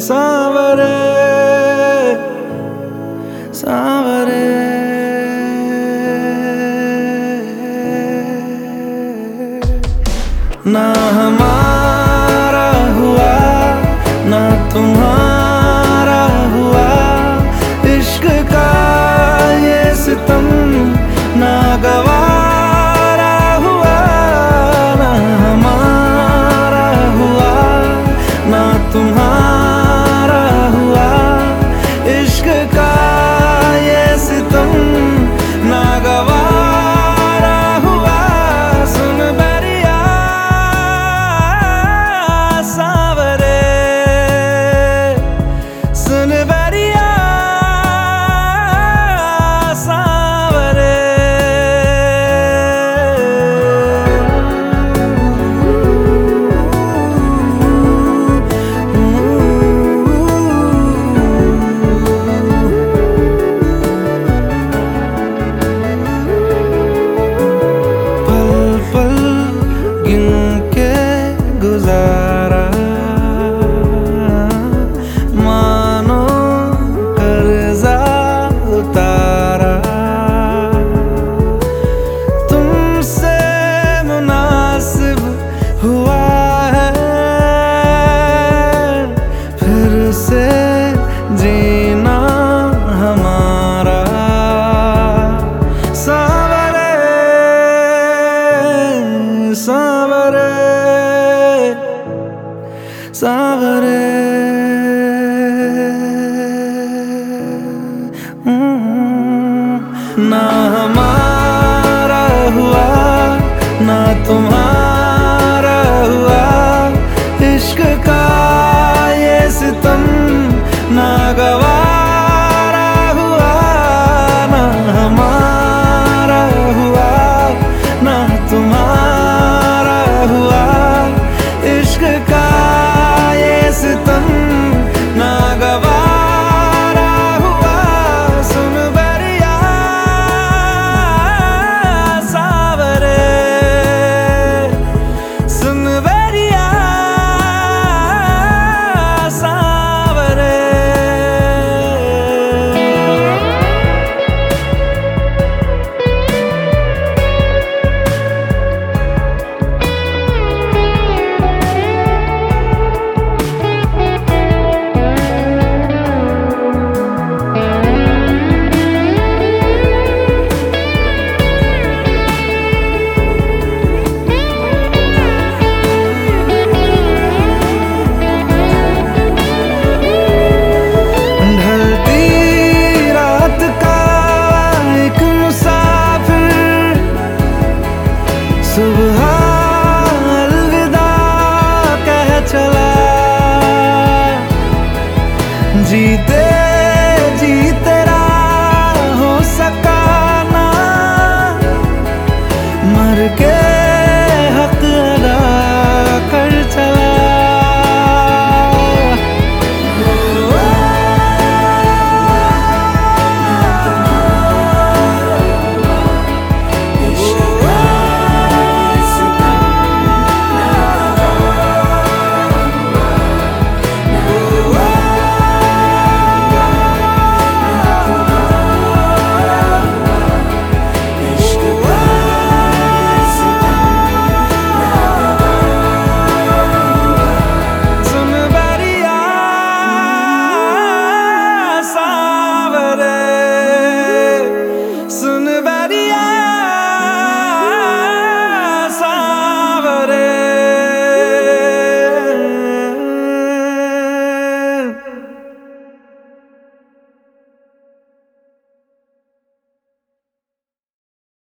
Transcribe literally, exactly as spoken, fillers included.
सांवरे सांवरे ना हमारा हुआ ना तुम्हारा हुआ, इश्क का ये सितम ना गवारा हुआ। ना हमारा हुआ ना तुम्हारा हुआ, इश्क का ये सितम ना गवारा हुआ। सुन बरिया सांवरे, सुन बरिया सांवरे। पल पल गिन के गुजारा, मानो कर्जा उतारा। तुमसे मुनासिब हुआ है फिर से जीना हमारा। सांवरे सांवरे सांवरे। ना हमारा हुआ ना तुम्हारा हुआ, इश्क का ये सितम ना गवारा हुआ। ना हमारा हुआ ना तुम्हारा हुआ, इश्क का ये सितम ना गवारा हुआ। सुन बरिया सांवरे, सुन बरिया सांवरे। ढलती रात का एक मुसाफिर, सुबह अलविदा कह चला। जीते